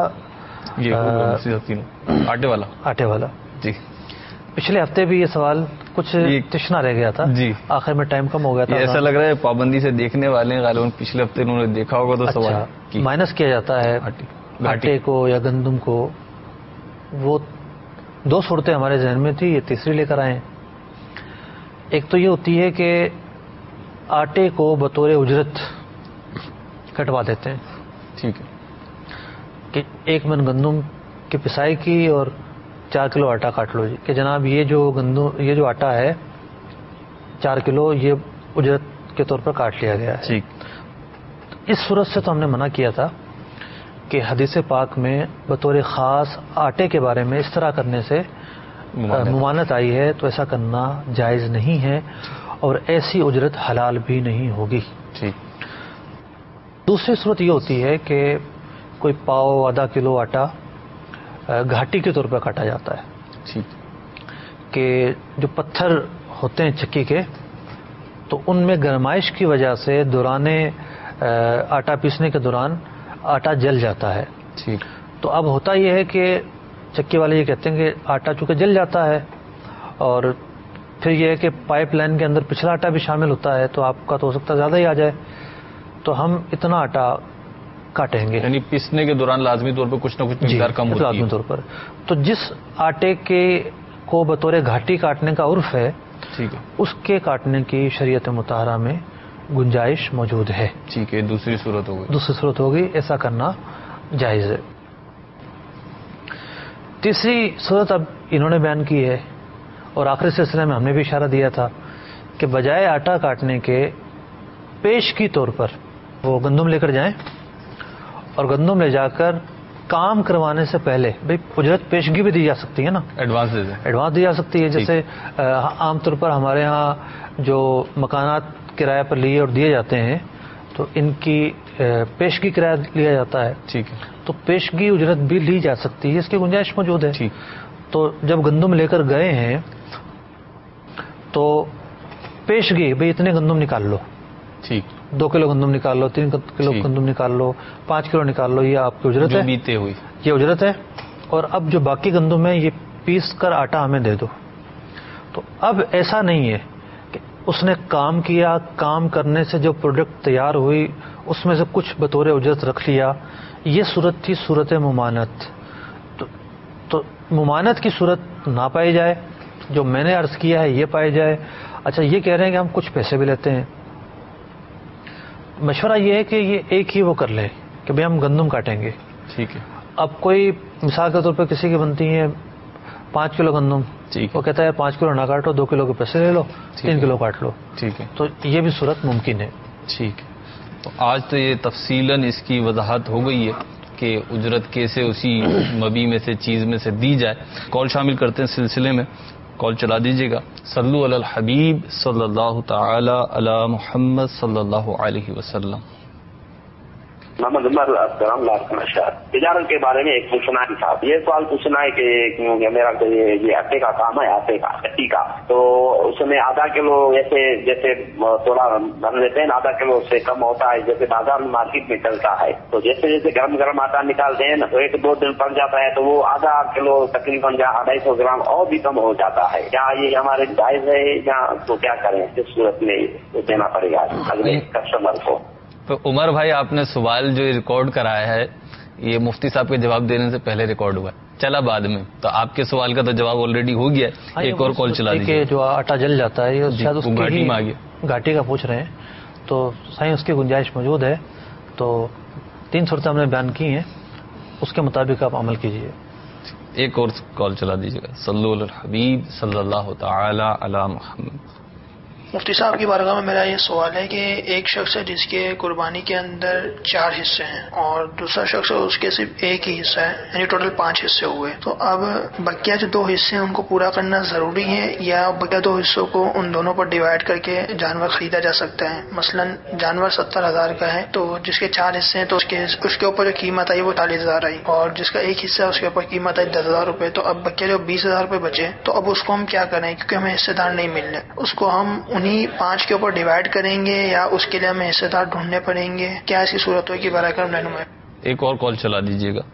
Speaker 3: آٹے والا.
Speaker 2: جی
Speaker 3: پچھلے ہفتے بھی یہ سوال کچھ تشنا رہ گیا تھا.
Speaker 2: جی
Speaker 3: آخر میں ٹائم کم ہو گیا تھا.
Speaker 2: ایسا لگ رہا ہے پابندی سے دیکھنے والے غالباً پچھلے ہفتے انہوں نے دیکھا ہوگا تو سوال
Speaker 3: مائنس کیا جاتا ہے آٹے کو یا گندم کو. وہ 2 صورتیں ہمارے ذہن میں تھی، یہ تیسری لے کر آئے. ایک تو یہ ہوتی ہے کہ آٹے کو بطور اجرت کٹوا دیتے ہیں.
Speaker 2: ٹھیک ہے.
Speaker 3: کہ 1 من گندم کی پسائی کی اور 4 کلو آٹا کاٹ لو جی، کہ جناب یہ جو آٹا ہے 4 کلو یہ اجرت کے طور پر کاٹ لیا گیا ہے. اس صورت سے تو ہم نے منع کیا تھا کہ حدیث پاک میں بطور خاص آٹے کے بارے میں اس طرح کرنے سے ممانعت آئی ہے، تو ایسا کرنا جائز نہیں ہے اور ایسی اجرت حلال بھی نہیں ہوگی. دوسری صورت یہ ہوتی ہے کہ کوئی پاؤ آدھا کلو آٹا گھاٹی کے طور پہ کاٹا جاتا ہے.
Speaker 2: ٹھیک.
Speaker 3: کہ جو پتھر ہوتے ہیں چکی کے تو ان میں گرمائش کی وجہ سے دوران آٹا پیسنے کے دوران آٹا جل جاتا ہے.
Speaker 2: ٹھیک.
Speaker 3: تو اب ہوتا یہ ہے کہ چکی والے یہ کہتے ہیں کہ آٹا چونکہ جل جاتا ہے اور پھر یہ ہے کہ پائپ لائن کے اندر پچھلا آٹا بھی شامل ہوتا ہے تو آپ کا تو ہو سکتا ہے زیادہ ہی آ جائے, تو ہم اتنا آٹا کاٹیں گے.
Speaker 2: یعنی پیسنے کے دوران لازمی طور پر کچھ نہ کچھ مقدار کم ہوتی ہے.
Speaker 3: لازمی طور پر. تو جس آٹے کے کو بطور گھاٹی کاٹنے کا عرف ہے,
Speaker 2: ٹھیک ہے,
Speaker 3: اس کے کاٹنے کی شریعت مطہرہ میں گنجائش موجود ہے.
Speaker 2: ٹھیک ہے. دوسری صورت ہوگی.
Speaker 3: دوسری صورت ہوگی ایسا کرنا جائز ہے. تیسری صورت اب انہوں نے بیان کی ہے اور آخری سلسلے میں ہم نے بھی اشارہ دیا تھا کہ بجائے آٹا کاٹنے کے پیش کی طور پر وہ گندم لے کر جائیں اور گندم لے جا کر کام کروانے سے پہلے بھائی اجرت پیشگی بھی دی جا سکتی ہے نا, ایڈوانس دی جا سکتی ہے. جیسے عام طور پر ہمارے ہاں جو مکانات کرایہ پر لیے اور دیے جاتے ہیں تو ان کی پیشگی کرایہ لیا جاتا ہے.
Speaker 2: ٹھیک ہے.
Speaker 3: تو پیشگی اجرت بھی لی جا سکتی ہے, اس کی گنجائش موجود ہے.
Speaker 2: ٹھیک.
Speaker 3: تو جب گندم لے کر گئے ہیں تو پیشگی بھائی اتنے گندم نکال لو.
Speaker 2: ٹھیک.
Speaker 3: 2 کلو گندم نکال لو, 3 کلو گندم نکال لو, 5 کلو نکال لو, یہ آپ کی اجرت ہے,
Speaker 2: بیتے ہوئی
Speaker 3: یہ اجرت ہے. اور اب جو باقی گندم ہے یہ پیس کر آٹا ہمیں دے دو. تو اب ایسا نہیں ہے کہ اس نے کام کیا, کام کرنے سے جو پروڈکٹ تیار ہوئی اس میں سے کچھ بطور اجرت رکھ لیا. یہ صورت تھی صورت ممانت. تو ممانت کی صورت نہ پائی جائے, جو میں نے عرض کیا ہے یہ پائی جائے. اچھا یہ کہہ رہے ہیں کہ ہم کچھ پیسے بھی لیتے ہیں. مشورہ یہ ہے کہ یہ ایک ہی وہ کر لیں کہ بھائی ہم گندم کاٹیں گے.
Speaker 2: ٹھیک ہے.
Speaker 3: اب کوئی مثال کے طور پہ کسی کی بنتی ہیں 5 کلو گندم, وہ کہتا ہے 5 کلو نہ کاٹو, 2 کلو کے پیسے لے لو, 3 کلو کاٹ لو.
Speaker 2: ٹھیک ہے.
Speaker 3: تو یہ بھی صورت ممکن ہے.
Speaker 2: ٹھیک ہے. تو آج تو یہ تفصیلاً اس کی وضاحت ہو گئی ہے کہ اجرت کیسے اسی مبی میں سے چیز میں سے دی جائے. کال شامل کرتے ہیں سلسلے میں, کال چلا دیجیے گا. صلو علی الحبیب صلی اللہ تعالی علی محمد صلی اللہ علیہ وسلم.
Speaker 9: محمد عمر السلام علیکم. تجارت کے بارے میں ایک پوچھنا ہے صاحب, یہ سوال پوچھنا ہے کہ میرا یہ آٹے کا کام ہے, آٹے کا چٹی کا, تو اس میں آدھا کلو جیسے تھوڑا بن لیتے ہیں, آدھا کلو سے کم ہوتا ہے جیسے بازار میں مارکیٹ میں چلتا ہے. تو جیسے گرم آٹا نکالتے ہیں نا تو 1-2 دن پڑ جاتا ہے تو وہ آدھا کلو تقریباً 250 گرام اور بھی کم ہو جاتا ہے. کیا یہ ہمارے جائز ہے یا تو کیا کریں, اس صورت میں دینا پڑے گا اگلے کسٹمر کو.
Speaker 2: تو عمر بھائی آپ نے سوال جو ریکارڈ کرایا ہے یہ مفتی صاحب کے جواب دینے سے پہلے ریکارڈ ہوا ہے, چلا بعد میں, تو آپ کے سوال کا تو جواب آلریڈی ہو گیا ہے. ایک اور کال چلا دیجیے.
Speaker 3: جو آٹا جل جاتا ہے یہ شاید اس کی گھاٹی کا پوچھ رہے ہیں, تو صحیح اس کی گنجائش موجود ہے. تو 3 صورتیں ہم نے بیان کی ہیں, اس کے مطابق آپ عمل کیجیے.
Speaker 2: ایک اور کال چلا دیجیے گا. صلو علی الحبیب صلی اللہ تعالی علی محمد.
Speaker 10: مفتی صاحب کی بارگاہ میں میرا یہ سوال ہے کہ ایک شخص ہے جس کے قربانی کے اندر 4 حصے ہیں اور دوسرا شخص ہے اس کے صرف ایک ہی حصہ ہے, یعنی ٹوٹل 5 حصے ہوئے. تو اب بقیہ جو 2 حصے ہیں ان کو پورا کرنا ضروری ہے یا بقیہ 2 حصوں کو ان دونوں پر ڈیوائڈ کر کے جانور خریدا جا سکتا ہے؟ مثلا جانور 70,000 کا ہے تو جس کے 4 حصے ہیں تو اس کے اوپر جو قیمت آئی وہ 40,000 آئی, اور جس کا ایک حصہ ہے اس کے اوپر قیمت آئی 10,000 روپے. تو اب بقیہ جو 20,000 روپے بچے تو اب اس کو ہم کیا کریں, کیونکہ ہمیں حصے دار نہیں مل رہے, اس کو ہم انہی 5 کے اوپر ڈیوائڈ کریں گے یا اس کے لیے ہمیں حصے دار ڈھونڈنے پڑیں گے؟ کیا اس کی صورت ہوگی, برائے کرم رہنمائی.
Speaker 2: ایک اور کال چلا دیجیے گا.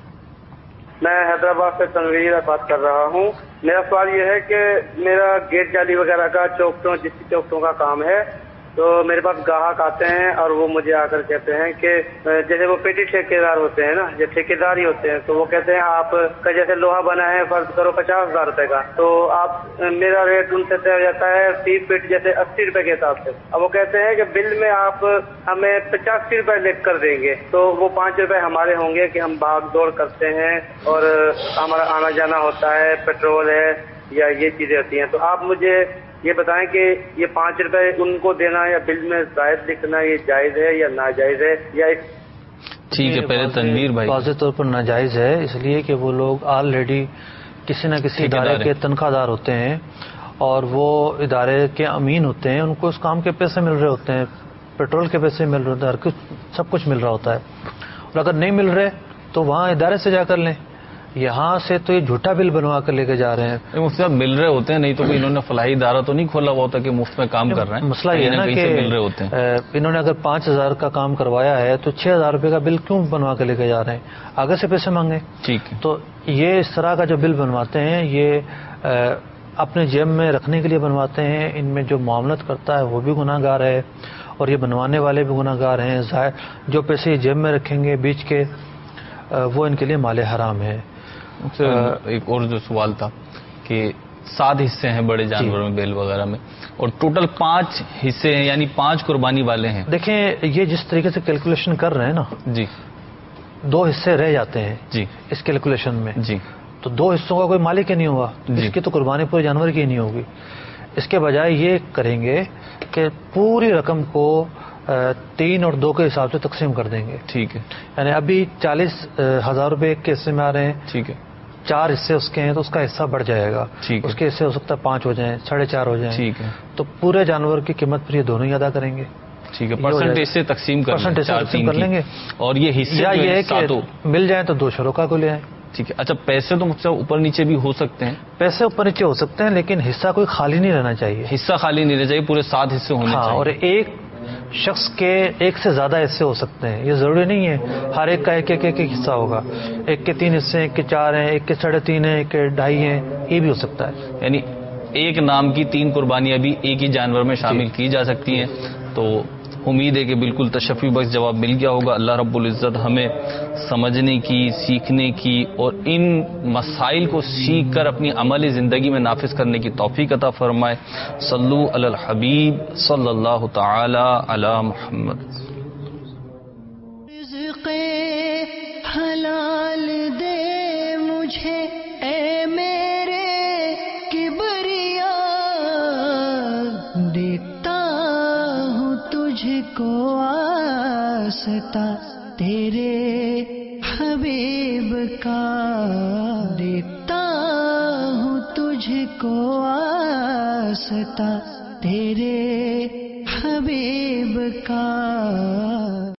Speaker 11: میں حیدرآباد سے تنویر بات کر رہا ہوں. میرا سوال یہ ہے کہ میرا گیٹ جالی وغیرہ کا چوکٹوں کا کام ہے, تو میرے پاس گاہک آتے ہیں اور وہ مجھے آ کر کہتے ہیں کہ جیسے وہ پیٹی ٹھیکیدار ہوتے ہیں نا, جو ٹھیکیدار ہی ہوتے ہیں, تو وہ کہتے ہیں آپ کا جیسے لوہا بنا ہے فرض کرو 50,000 روپے کا, تو آپ میرا ریٹ ان سے طے ہو جاتا ہے 30 فٹ جیسے 80 روپے کے حساب سے. اب وہ کہتے ہیں کہ بل میں آپ ہمیں 85 روپے لکھ کر دیں گے, تو وہ 5 روپے ہمارے ہوں گے کہ ہم بھاگ دوڑ کرتے ہیں اور ہمارا آنا جانا ہوتا ہے, پیٹرول ہے یا یہ چیزیں ہوتی ہیں. تو آپ مجھے یہ بتائیں کہ یہ 5 روپے ان کو دینا یا بل میں زائد لکھنا یہ جائز ہے یا ناجائز ہے یا ایک.
Speaker 2: ٹھیک ہے, پہلے تنویر بھائی.
Speaker 3: واضح طور پر ناجائز ہے, اس لیے کہ وہ لوگ آلریڈی کسی نہ کسی ادارے کے تنخواہ دار ہوتے ہیں اور وہ ادارے کے امین ہوتے ہیں, ان کو اس کام کے پیسے مل رہے ہوتے ہیں, پیٹرول کے پیسے مل رہے ہوتے ہیں, سب کچھ مل رہا ہوتا ہے, اور اگر نہیں مل رہے تو وہاں ادارے سے جا کر لیں. یہاں سے تو یہ جھوٹا بل بنوا کر لے کے جا رہے ہیں.
Speaker 2: مفتی صاحب مل رہے ہوتے ہیں, نہیں تو انہوں نے فلاحی ادارہ تو نہیں کھولا ہوا ہوتا کہ مفت میں کام کر رہے ہیں.
Speaker 3: مسئلہ یہ ہے نا کہ
Speaker 2: مل رہے ہوتے ہیں.
Speaker 3: انہوں نے اگر 5,000 کا کام کروایا ہے تو 6,000 روپے کا بل کیوں بنوا کے لے کے جا رہے ہیں, آگے سے پیسے مانگیں.
Speaker 2: ٹھیک ہے.
Speaker 3: تو یہ اس طرح کا جو بل بنواتے ہیں یہ اپنے جیب میں رکھنے کے لیے بنواتے ہیں. ان میں جو معاملت کرتا ہے وہ بھی گناہ گار ہے اور یہ بنوانے والے بھی گناہ گار ہیں. جو پیسے یہ جیب میں رکھیں گے بیچ کے وہ ان کے لیے مال حرام ہے.
Speaker 2: ایک اور جو سوال تھا کہ 7 حصے ہیں بڑے جانوروں میں, بیل وغیرہ میں, اور ٹوٹل 5 حصے ہیں, یعنی 5 قربانی والے ہیں.
Speaker 3: دیکھیں یہ جس طریقے سے کیلکولیشن کر رہے ہیں نا
Speaker 2: جی,
Speaker 3: 2 حصے رہ جاتے ہیں
Speaker 2: جی
Speaker 3: اس کیلکولیشن میں.
Speaker 2: جی,
Speaker 3: تو 2 حصوں کا کوئی مالک ہی نہیں ہوگا, اس کی تو قربانی پورے جانور کی نہیں ہوگی. اس کے بجائے یہ کریں گے کہ پوری رقم کو 3 اور 2 کے حساب سے تقسیم کر دیں گے.
Speaker 2: ٹھیک ہے.
Speaker 3: یعنی ابھی 40,000 روپے ایک کے حصے میں آ رہے ہیں.
Speaker 2: ٹھیک ہے.
Speaker 3: 4 حصے اس کے ہیں تو اس کا حصہ بڑھ جائے گا.
Speaker 2: ٹھیک ہے.
Speaker 3: اس کے حصے ہو سکتا ہے 5 ہو جائیں, 4.5 ہو جائیں.
Speaker 2: ٹھیک ہے.
Speaker 3: تو پورے جانور کی قیمت پر یہ دونوں ہی ادا کریں گے.
Speaker 2: ٹھیک ہے. پرسنٹیج سے تقسیم کر لیں
Speaker 3: گے.
Speaker 2: اور یہ حصے
Speaker 3: یا یہ ہے کہ مل جائیں تو 2 شرکا کو لے آئیں.
Speaker 2: ٹھیک ہے. اچھا, پیسے تو مطلب اوپر نیچے بھی ہو سکتے ہیں.
Speaker 3: پیسے اوپر نیچے ہو سکتے ہیں لیکن حصہ کوئی خالی نہیں رہنا چاہیے.
Speaker 2: حصہ خالی نہیں رہنا چاہیے, پورے 7 حصے ہونے چاہیے.
Speaker 3: اور ایک شخص کے 1 سے زیادہ حصے ہو سکتے ہیں. یہ ضروری نہیں ہے ہر ایک کا ایک حصہ ہوگا. 1 کے 3 حصے ہیں, 1 کے 4 ہیں, 1 کے 3.5 ہیں, 1 کے 2.5 ہیں, یہ بھی ہو سکتا ہے.
Speaker 2: یعنی ایک نام کی 3 قربانیاں بھی ایک ہی جانور میں شامل کی جا سکتی ہیں. تو امید ہے کہ بالکل تشفی بخش جواب مل گیا ہوگا. اللہ رب العزت ہمیں سمجھنے کی, سیکھنے کی اور ان مسائل کو سیکھ کر اپنی عملی زندگی میں نافذ کرنے کی توفیق عطا فرمائے. صلو علی الحبیب صلی اللہ تعالی علی محمد.
Speaker 1: رزق حلال دے مجھے اے میرے کبریا, دیکھتا ہوں تجھ کو آستا تیرے حبیب کا, دیکھتا ہوں تجھ کو آستا تیرے حبیب کا.